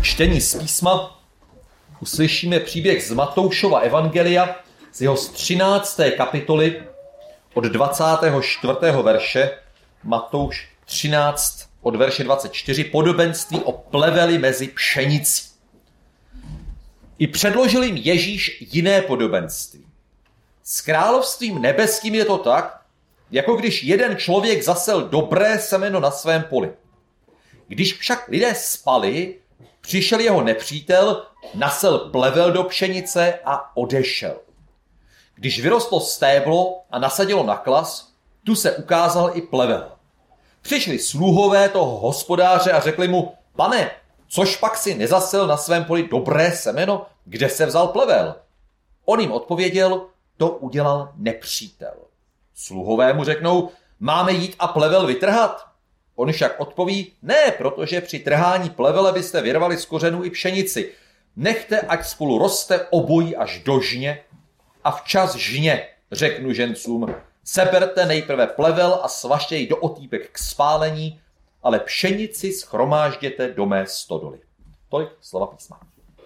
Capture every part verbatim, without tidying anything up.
čtení z písma uslyšíme příběh z Matoušova evangelia z jeho z třinácté kapitoly od dvacátého čtvrtého verše, Matouš třináct od verše dvacet čtyři, podobenství o pleveli mezi pšenicí. I předložil jim Ježíš jiné podobenství. S královstvím nebeským je to tak, jako když jeden člověk zasel dobré semeno na svém poli. Když však lidé spali, přišel jeho nepřítel, nasel plevel do pšenice a odešel. Když vyrostlo stéblo a nasadilo na klas, tu se ukázal i plevel. Přišli sluhové toho hospodáře a řekli mu: Pane, což pak si nezasel na svém poli dobré semeno, kde se vzal plevel? On jim odpověděl: to udělal nepřítel. Sluhové mu řeknou: máme jít a plevel vytrhat? On však odpoví: ne, protože při trhání plevele byste vyrvali z kořenů i pšenici. Nechte, ať spolu roste obojí až do žně, a včas žně, řeknu žencům, seberte nejprve plevel a svažte jej do otýpek k spálení, ale pšenici shromážděte do mé stodoly. Tolik slova písma.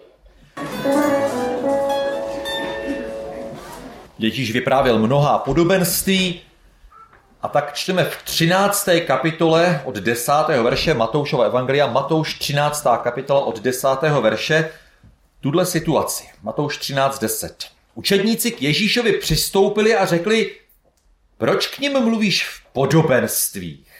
Ježíš vyprávěl mnohá podobenství a tak čteme v třinácté kapitole od desátého verše Matoušova evangelia, Matouš třináctá kapitola od desátého verše, tuhle situaci. Matouš třináct deset. Učedníci k Ježíšovi přistoupili a řekli: proč k nim mluvíš v podobenstvích?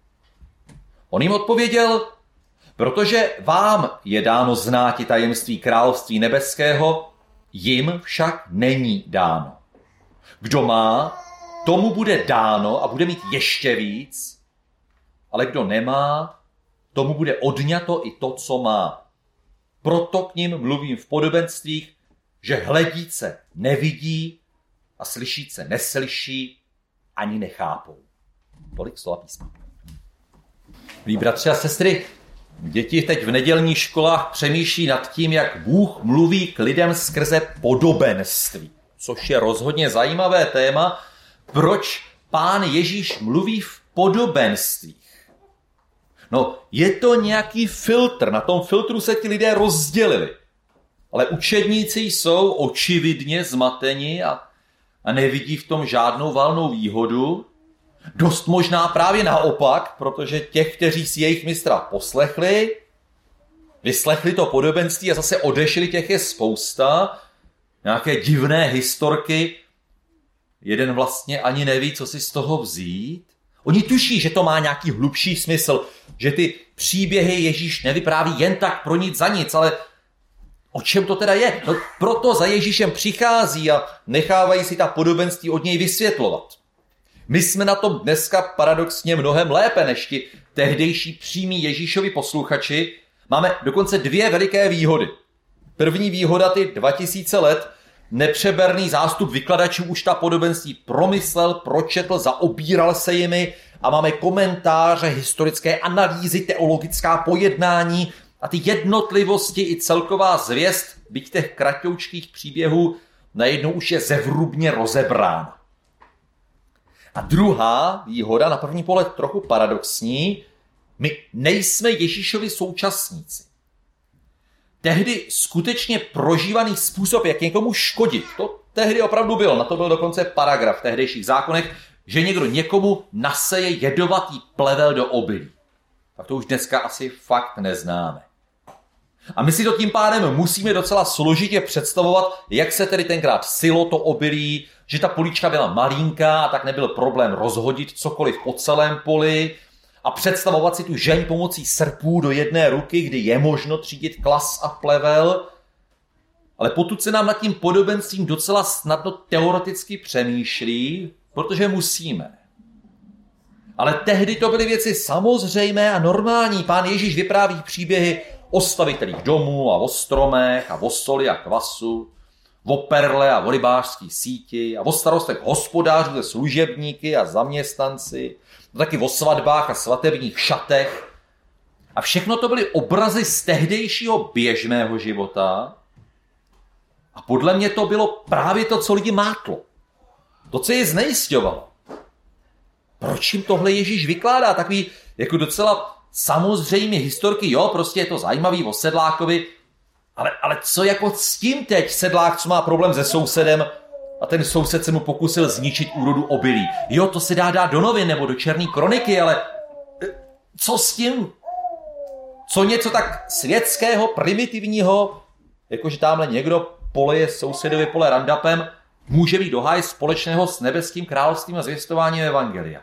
On jim odpověděl: protože vám je dáno znáti tajemství království nebeského, jim však není dáno. Kdo má, tomu bude dáno a bude mít ještě víc, ale kdo nemá, tomu bude odňato i to, co má. Proto k nim mluvím v podobenstvích, že hledíce nevidí a slyšíce neslyší, ani nechápou. Tolik slova písma. Milí bratři a sestry, děti teď v nedělních školách přemýšlí nad tím, jak Bůh mluví k lidem skrze podobenství, což je rozhodně zajímavé téma. Proč Pán Ježíš mluví v podobenstvích? No, je to nějaký filtr, na tom filtru se ti lidé rozdělili. Ale učedníci jsou očividně zmateni a, a nevidí v tom žádnou valnou výhodu. Dost možná právě naopak, protože těch, kteří si jejich mistra poslechli, vyslechli to podobenství a zase odešli, těch je spousta, nějaké divné historky, jeden vlastně ani neví, co si z toho vzít. Oni tuší, že to má nějaký hlubší smysl, že ty příběhy Ježíš nevypráví jen tak pro nic za nic, ale o čem to teda je? No, proto za Ježíšem přichází a nechávají si ta podobenství od něj vysvětlovat. My jsme na tom dneska paradoxně mnohem lépe než ti tehdejší přímí Ježíšovi posluchači. Máme dokonce dvě veliké výhody. První výhoda, ty dva tisíce let, nepřeberný zástup vykladačů už ta podobenství promyslel, pročetl, zaobíral se jimi a máme komentáře, historické analýzy, teologická pojednání a ty jednotlivosti i celková zvěst, byť těch kratoučkých příběhů, najednou už je zevrubně rozebrána. A druhá výhoda, na první pohled trochu paradoxní, my nejsme Ježíšovi současníci. Tehdy skutečně prožívaný způsob, jak někomu škodit, to tehdy opravdu bylo, na to byl dokonce paragraf v tehdejších zákonech, že někdo někomu naseje jedovatý plevel do obilí. Tak to už dneska asi fakt neznáme. A my si to tím pádem musíme docela složitě představovat, jak se tedy tenkrát sylo to obilí, že ta políčka byla malinká a tak nebyl problém rozhodit cokoliv po celém poli a představovat si tu žeň pomocí srpů do jedné ruky, kdy je možno třídit klas a plevel. Ale potud se nám nad tím podobenstvím docela snadno teoreticky přemýšlí, protože musíme. Ale tehdy to byly věci samozřejmé a normální. Pán Ježíš vypráví příběhy o stavitelích domů a o stromech a o soli a kvasu, o perle a o rybářský síti a o starostech hospodářů se služebníky a zaměstnanci, a taky o svatbách a svatebních šatech. A všechno to byly obrazy z tehdejšího běžného života. A podle mě to bylo právě to, co lidi mátlo. To, co je znejisťovalo. Proč jim tohle Ježíš vykládá? Takový jako docela samozřejmě historky, jo, prostě je to zajímavý o sedlákovi, ale, ale co jako s tím teď sedlák, co má problém se sousedem a ten soused se mu pokusil zničit úrodu obilí. Jo, to se dá dát do novin nebo do černé kroniky, ale co s tím? Co něco tak světského, primitivního, jakože tamhle někdo poleje sousedovi pole randapem, může být doháj společného s nebeským královstvím a zvěstováním evangelia.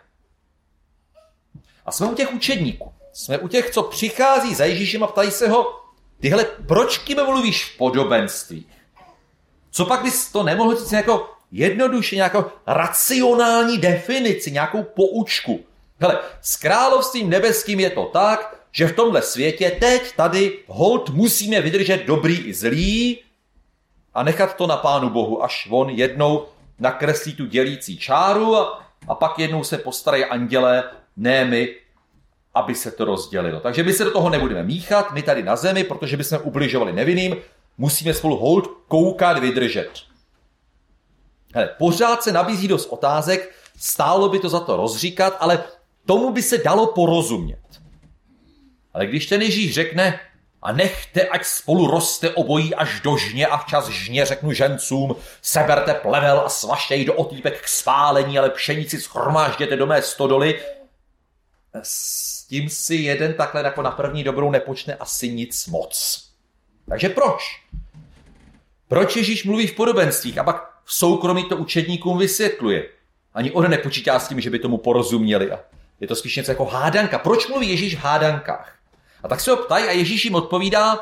A jsme u těch učedníků. Jsme u těch, co přichází za Ježíšem a ptají se ho, tyhle, proč kým mluvíš v podobenstvích? Co pak bys to nemohl říct jako jednoduše, nějakou racionální definici, nějakou poučku? Hele, s královstvím nebeským je to tak, že v tomhle světě teď, tady, hold, musíme vydržet dobrý i zlý a nechat to na Pánu Bohu, až on jednou nakreslí tu dělící čáru a, a pak jednou se postarají andělé, ne my, aby se to rozdělilo. Takže my se do toho nebudeme míchat, my tady na zemi, protože bychom ubližovali nevinným, musíme spolu hold koukat, vydržet. Hele, pořád se nabízí dost otázek, stálo by to za to rozříkat, ale tomu by se dalo porozumět. Ale když ten Ježíš řekne, a nechte, ať spolu roste obojí až do žně a včas žně řeknu žencům, seberte plevel a svažte ji do otýpek k spálení, ale pšenici shromážděte do mé stodoly, s tím si jeden takhle jako na první dobrou nepočne asi nic moc. Takže proč? Proč Ježíš mluví v podobenstvích a pak v soukromí to učedníkům vysvětluje? Ani on nepočítá s tím, že by tomu porozuměli. A je to spíš něco jako hádanka. Proč mluví Ježíš v hádankách? A tak se ho ptají a Ježíš jim odpovídá,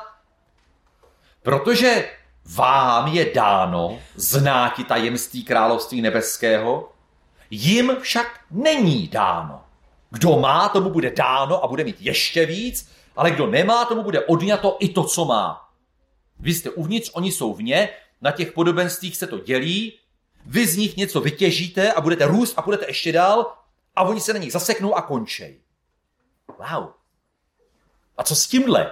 protože vám je dáno znáti tajemství království nebeského, jim však není dáno. Kdo má, tomu bude dáno a bude mít ještě víc, ale kdo nemá, tomu bude odňato i to, co má. Vy jste uvnitř, oni jsou vně, na těch podobenstvích se to dělí, vy z nich něco vytěžíte a budete růst a budete ještě dál a oni se na nich zaseknou a končej. Wow. A co s tímhle?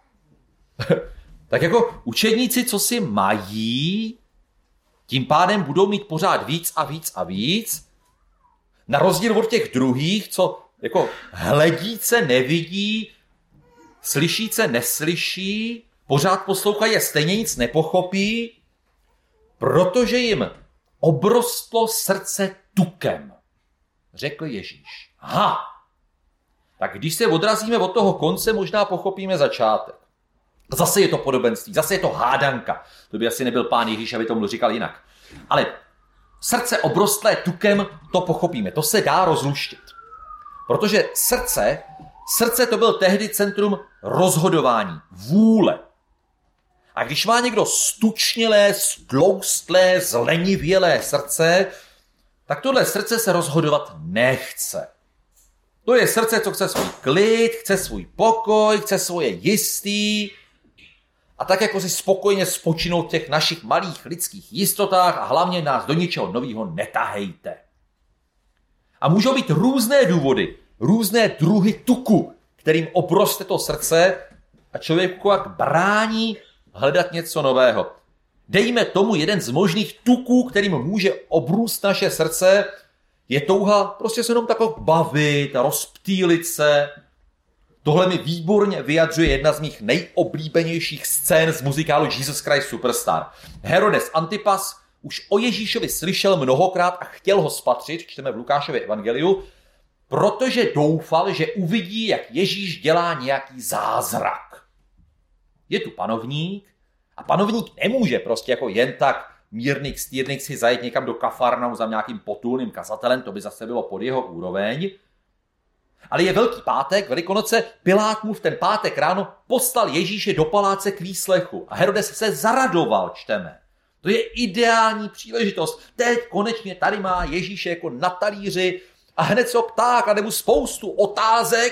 Tak jako učedníci, co si mají, tím pádem budou mít pořád víc a víc a víc, na rozdíl od těch druhých, co jako hledíce nevidí, slyšíce neslyší, pořád poslouchají a stejně nic nepochopí, protože jim obrostlo srdce tukem, řekl Ježíš. Aha, tak když se odrazíme od toho konce, možná pochopíme začátek. Zase je to podobenství, zase je to hádanka. To by asi nebyl pán Ježíš, aby tomu říkal jinak. Ale srdce obrostlé tukem, to pochopíme, to se dá rozluštit. Protože srdce, srdce to byl tehdy centrum rozhodování, vůle. A když má někdo stučnělé, stloustlé, zlenivělé srdce, tak tohle srdce se rozhodovat nechce. To je srdce, co chce svůj klid, chce svůj pokoj, chce svoje jistý a tak jako si spokojně spočinout v těch našich malých lidských jistotách a hlavně nás do ničeho nového netahejte. A můžou být různé důvody, různé druhy tuku, kterým obroste to srdce a člověku jak brání hledat něco nového. Dejme tomu jeden z možných tuků, kterým může obrůst naše srdce, je touha prostě se jenom takhle bavit a rozptýlit se. Tohle mi výborně vyjadřuje jedna z mých nejoblíbenějších scén z muzikálu Jesus Christ Superstar. Herodes Antipas už o Ježíšovi slyšel mnohokrát a chtěl ho spatřit, čteme v Lukášově evangeliu, protože doufal, že uvidí, jak Ježíš dělá nějaký zázrak. Je tu panovník a panovník nemůže prostě jako jen tak mírnik, stírnik si zajít někam do Kafarnau za nějakým potulným kazatelem, to by zase bylo pod jeho úroveň. Ale je Velký pátek, Velikonoce, Pilát mu v ten pátek ráno poslal Ježíše do paláce k výslechu a Herodes se zaradoval, čteme. To je ideální příležitost. Teď konečně tady má Ježíše jako na talíři a hned se ho ptá, klade mu spoustu otázek.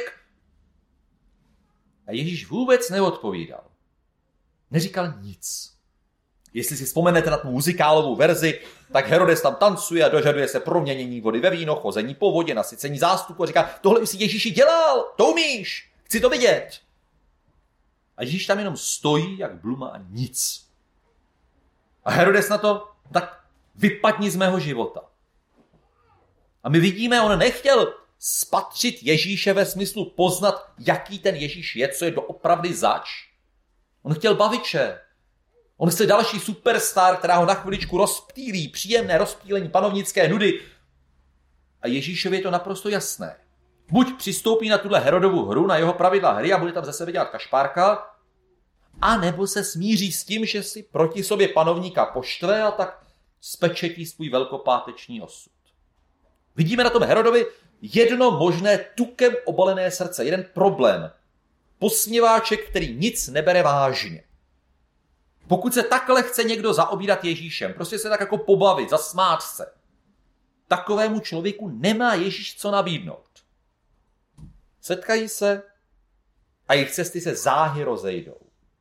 A Ježíš vůbec neodpovídal. Neříkal nic. Jestli si vzpomenete na tu muzikálovou verzi, tak Herodes tam tancuje a dožaduje se proměnění vody ve víno, chození po vodě, nasycení zástupu a říká, tohle už si Ježíši dělal, to umíš, chci to vidět. A Ježíš tam jenom stojí, jak bluma a nic. A Herodes na to, tak vypadni z mého života. A my vidíme, on nechtěl spatřit Ježíše ve smyslu poznat, jaký ten Ježíš je, co je doopravdy zač. On chtěl baviče. On chce další superstar, která ho na chviličku rozptýlí, příjemné rozptýlení panovnické nudy. A Ježíšovi je to naprosto jasné. Buď přistoupí na tuhle Herodovu hru, na jeho pravidla hry a bude tam ze sebe dělat kašpárka, a nebo se smíří s tím, že si proti sobě panovníka poštve a tak spečetí svůj velkopáteční osud. Vidíme na tom Herodovi jedno možné tukem obalené srdce, jeden problém. Posměváček, který nic nebere vážně. Pokud se takhle chce někdo zaobírat Ježíšem, prostě se tak jako pobavit, zasmát se, takovému člověku nemá Ježíš co nabídnout. Setkají se a jejich cesty se záhy rozejdou.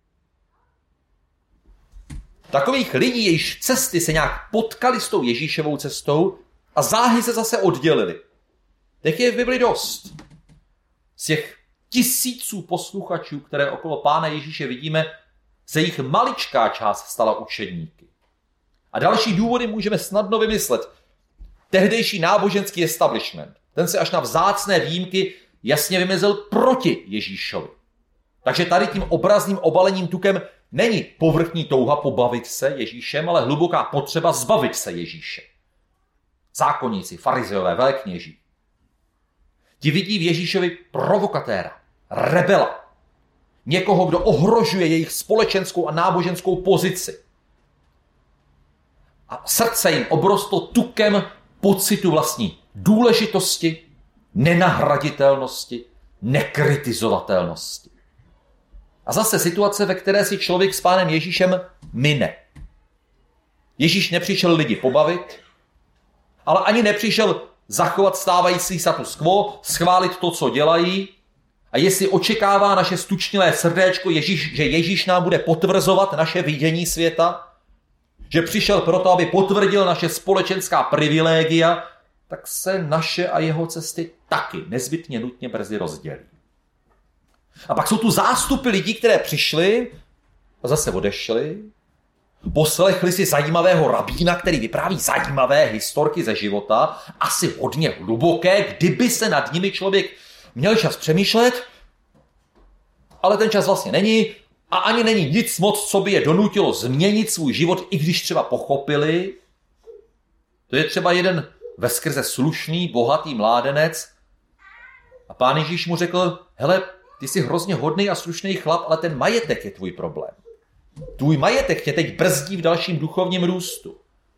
Takových lidí, jejichž cesty se nějak potkali s tou Ježíšovou cestou a záhy se zase oddělili. Tak je v Bibli dost. Z těch tisíců posluchačů, které okolo Pána Ježíše vidíme, se jich maličká část stala učedníky. A další důvody můžeme snadno vymyslet. Tehdejší náboženský establishment, ten se až na vzácné výjimky jasně vymezil proti Ježíšovi. Takže tady tím obrazným obalením tukem není povrchní touha pobavit se Ježíšem, ale hluboká potřeba zbavit se Ježíše. Zákonníci, farizeové, velekněží. Ti vidí v Ježíšovi provokatéra, rebela. Někoho, kdo ohrožuje jejich společenskou a náboženskou pozici. A srdce jim obrostlo tukem pocitu vlastní důležitosti, nenahraditelnosti, nekritizovatelnosti. A zase situace, ve které si člověk s Pánem Ježíšem mine. Ježíš nepřišel lidi pobavit, ale ani nepřišel zachovat stávající status quo, schválit to, co dělají, a jestli očekává naše stučnilé srdéčko, Ježíš, že Ježíš nám bude potvrzovat naše vidění světa, že přišel proto, aby potvrdil naše společenská privilégia, tak se naše a jeho cesty taky nezbytně nutně brzy rozdělí. A pak jsou tu zástupy lidí, které přišli a zase odešli, poslechli si zajímavého rabína, který vypráví zajímavé historky ze života, asi hodně hluboké, kdyby se nad nimi člověk měl čas přemýšlet, ale ten čas vlastně není a ani není nic moc, co by je donutilo změnit svůj život, i když třeba pochopili. To je třeba jeden veskrze slušný, bohatý mládenec a Pán Ježíš mu řekl, hele, ty jsi hrozně hodný a slušný chlap, ale ten majetek je tvůj problém. Tvůj majetek tě teď brzdí v dalším duchovním růstu.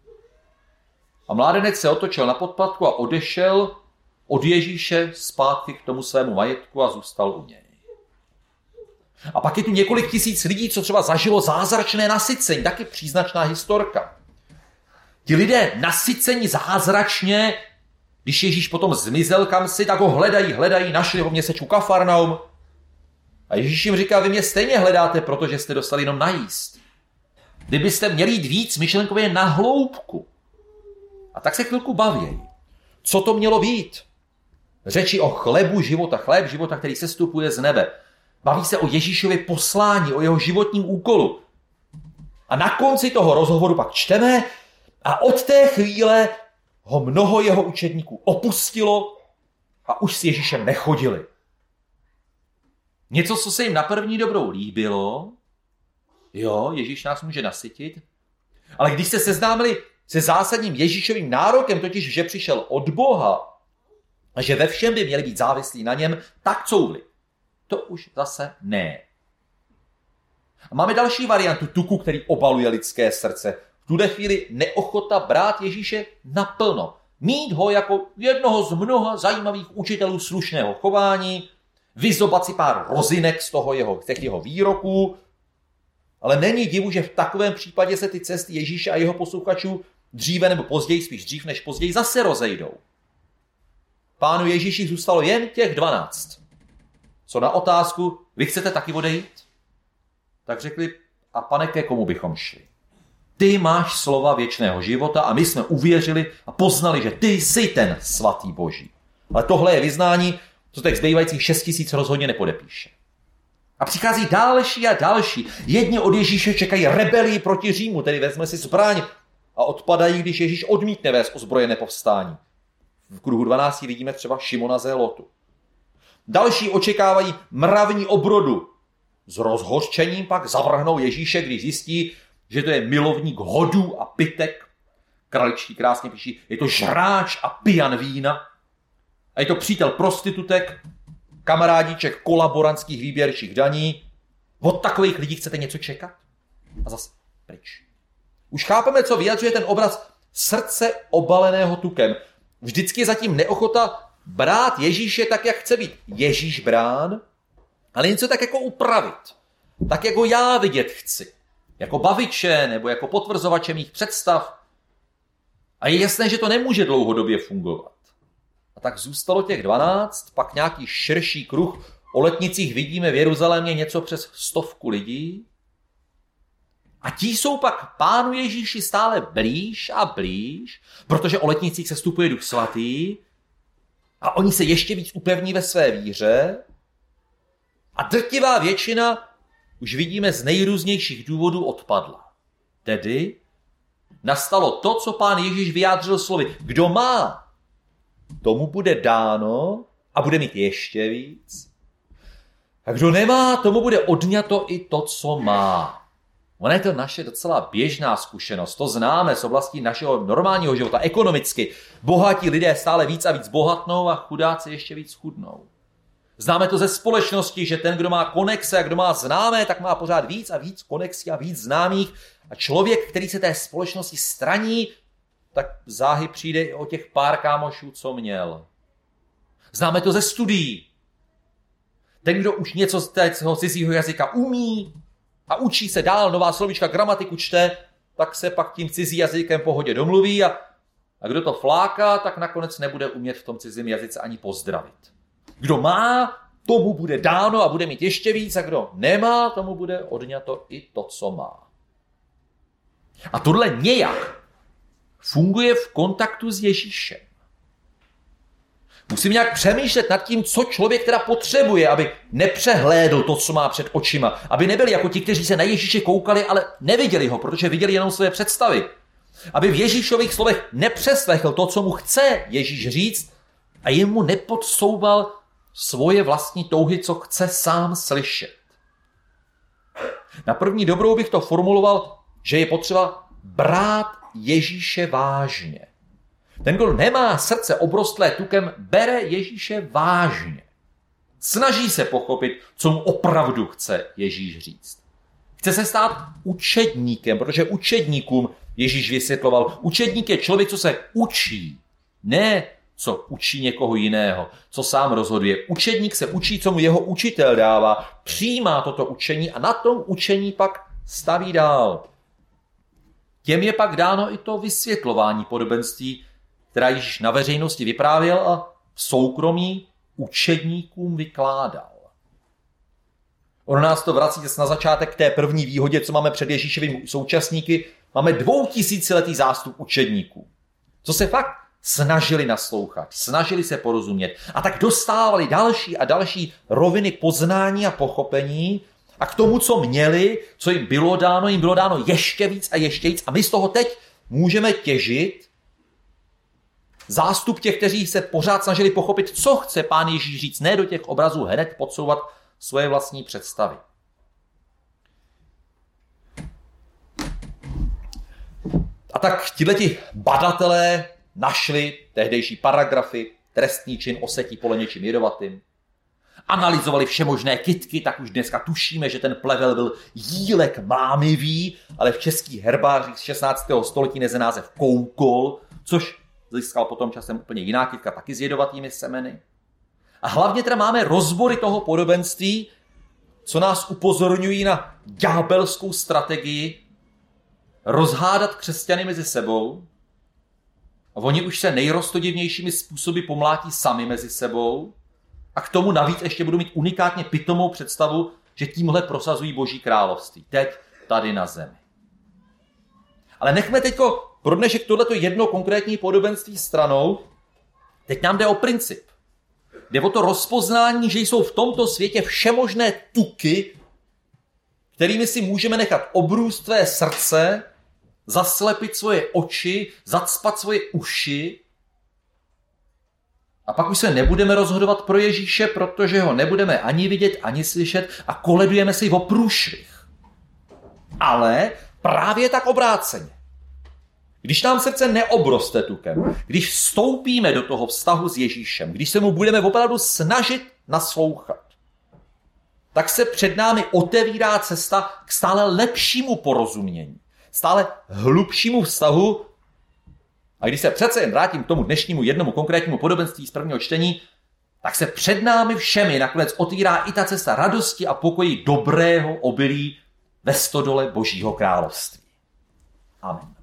A mládenec se otočil na podpatku a odešel od Ježíše zpátky k tomu svému majetku a zůstal u něj. A pak je tu několik tisíc lidí, co třeba zažilo zázračné nasycení, taky příznačná historka. Ti lidé nasycení zázračně, když Ježíš potom zmizel kamsi, tak ho hledají, hledají, našli ho v městečku Kafarnaum. A Ježíš jim říká, vy mě stejně hledáte, protože jste dostali jenom najíst. Kdybyste měli jít víc, myšlenkově na hloubku. A tak se chvilku bavějí. Co to mělo být? Řeči o chlebu života, chléb života, který sestupuje z nebe. Baví se o Ježíšově poslání, o jeho životním úkolu. A na konci toho rozhovoru pak čteme, a od té chvíle ho mnoho jeho učedníků opustilo a už s Ježíšem nechodili. Něco, co se jim na první dobrou líbilo, jo, Ježíš nás může nasytit, ale když se seznámili se zásadním Ježíšovým nárokem, totiž, že přišel od Boha a že ve všem by měli být závislí na něm, tak couvli. To už zase ne. A máme další variantu tuku, který obaluje lidské srdce. V tuhle chvíli neochota brát Ježíše naplno. Mít ho jako jednoho z mnoha zajímavých učitelů slušného chování, vyzobat si pár rozinek z toho jeho, z těch jeho výroků, ale není divu, že v takovém případě se ty cesty Ježíše a jeho posluchačů dříve nebo později, spíš dřív než později, zase rozejdou. Pánu Ježíši zůstalo jen těch dvanáct. Co na otázku, vy chcete taky odejít? Tak řekli, a pane, ke komu bychom šli? Ty máš slova věčného života a my jsme uvěřili a poznali, že ty jsi ten svatý Boží. Ale tohle je vyznání, co těch zbývajících šest tisíc rozhodně nepodepíše. A přichází další a další. Jedni od Ježíše čekají rebelii proti Římu, tedy vezme si zbraň a odpadají, když Ježíš odmítne vést ozbrojené povstání. v kruhu dvanácti vidíme třeba Šimona Zélotu. Další očekávají mravní obrodu. S rozhořčením pak zavrhnou Ježíše, když zjistí, že to je milovník hodů a pytek. Kraličtí krásně píší, je to žráč a pijan vína. A je to přítel prostitutek, kamarádíček kolaborantských výběrčích daní. Od takových lidí chcete něco čekat? A zase pryč. Už chápeme, co vyjadřuje ten obraz srdce obaleného tukem. Vždycky je zatím neochota brát Ježíše tak, jak chce být Ježíš brán, ale něco tak jako upravit. Tak, jako já vidět chci. Jako baviče nebo jako potvrzovače mých představ. A je jasné, že to nemůže dlouhodobě fungovat. A tak zůstalo těch dvanáct, pak nějaký širší kruh. O letnicích vidíme v Jeruzalémě něco přes stovku lidí. A ti jsou pak Pánu Ježíši stále blíž a blíž, protože o letnicích se stupuje Duch Svatý a oni se ještě víc upevní ve své víře. A drtivá většina, už vidíme, z nejrůznějších důvodů odpadla. Tedy nastalo to, co Pán Ježíš vyjádřil slovy. Kdo má, tomu bude dáno a bude mít ještě víc. A kdo nemá, tomu bude odňato i to, co má. Ona je to naše docela běžná zkušenost. To známe z oblasti našeho normálního života, ekonomicky. Bohatí lidé stále víc a víc bohatnou a chudáci ještě víc chudnou. Známe to ze společnosti, že ten, kdo má konexe a kdo má známé, tak má pořád víc a víc konexí a víc známých. A člověk, který se té společnosti straní, tak záhy přijde i o těch pár kámošů, co měl. Známe to ze studií. Ten, kdo už něco z toho cizího jazyka umí a učí se dál, nová slovíčka, gramatiku čte, tak se pak tím cizí jazykem pohodě domluví a, a kdo to fláká, tak nakonec nebude umět v tom cizím jazyce ani pozdravit. Kdo má, tomu bude dáno a bude mít ještě víc a kdo nemá, tomu bude odňato i to, co má. A tohle nějak funguje v kontaktu s Ježíšem. Musím nějak přemýšlet nad tím, co člověk teda potřebuje, aby nepřehlédl to, co má před očima. Aby nebyli jako ti, kteří se na Ježíše koukali, ale neviděli ho, protože viděli jenom své představy. Aby v Ježíšových slovech nepřeslechl to, co mu chce Ježíš říct a jemu nepodsouval svoje vlastní touhy, co chce sám slyšet. Na první dobrou bych to formuloval, že je potřeba brát Ježíše vážně. Ten, kdo nemá srdce obrostlé tukem, bere Ježíše vážně. Snaží se pochopit, co mu opravdu chce Ježíš říct. Chce se stát učedníkem, protože učedníkům Ježíš vysvětloval. Učedník je člověk, co se učí, ne co učí někoho jiného, co sám rozhoduje. Učedník se učí, co mu jeho učitel dává, přijímá toto učení a na tom učení pak staví dál. Těm je pak dáno i to vysvětlování podobenství, která Ježíš na veřejnosti vyprávěl a v soukromí učedníkům vykládal. Ono nás to vrací na začátek k té první výhodě, co máme před Ježíšovými současníky. Máme dvoutisíciletý zástup učedníků, co se fakt snažili naslouchat, snažili se porozumět a tak dostávali další a další roviny poznání a pochopení a k tomu, co měli, co jim bylo dáno, jim bylo dáno ještě víc a ještě víc a my z toho teď můžeme těžit. Zástup těch, kteří se pořád snažili pochopit, co chce Pán Ježíš říct, ne do těch obrazů hned podsouvat svoje vlastní představy. A tak tihleti badatelé našli tehdejší paragrafy, trestný čin osetí pole něčím jedovatým, analyzovali všemožné kytky, tak už dneska tušíme, že ten plevel byl jílek mámivý, ale v českých herbářích z šestnáctého století nese název koukol, což získal potom časem úplně jiná kytka, taky s jedovatými semeny. A hlavně teda máme rozbory toho podobenství, co nás upozorňují na ďábelskou strategii rozhádat křesťany mezi sebou. A oni už se nejrostodivnějšími způsoby pomlátí sami mezi sebou a k tomu navíc ještě budou mít unikátně pitomou představu, že tímhle prosazují Boží království. Teď tady na zemi. Ale nechme teďko pro dnešek tohleto jedno konkrétní podobenství stranou. Teď nám jde o princip. Jde o to rozpoznání, že jsou v tomto světě všemožné tuky, kterými si můžeme nechat obrůst své srdce, zaslepit svoje oči, zacpat svoje uši A pak už se nebudeme rozhodovat pro Ježíše, protože ho nebudeme ani vidět, ani slyšet a koledujeme si o průšvih. Ale právě tak obráceně. Když nám srdce neobroste tukem, když vstoupíme do toho vztahu s Ježíšem, když se mu budeme opravdu snažit naslouchat, tak se před námi otevírá cesta k stále lepšímu porozumění, stále hlubšímu vztahu. A když se přece jen vrátím k tomu dnešnímu jednomu konkrétnímu podobenství z prvního čtení, tak se před námi všemi nakonec otvírá i ta cesta radosti a pokoji dobrého obilí ve stodole Božího království. Amen.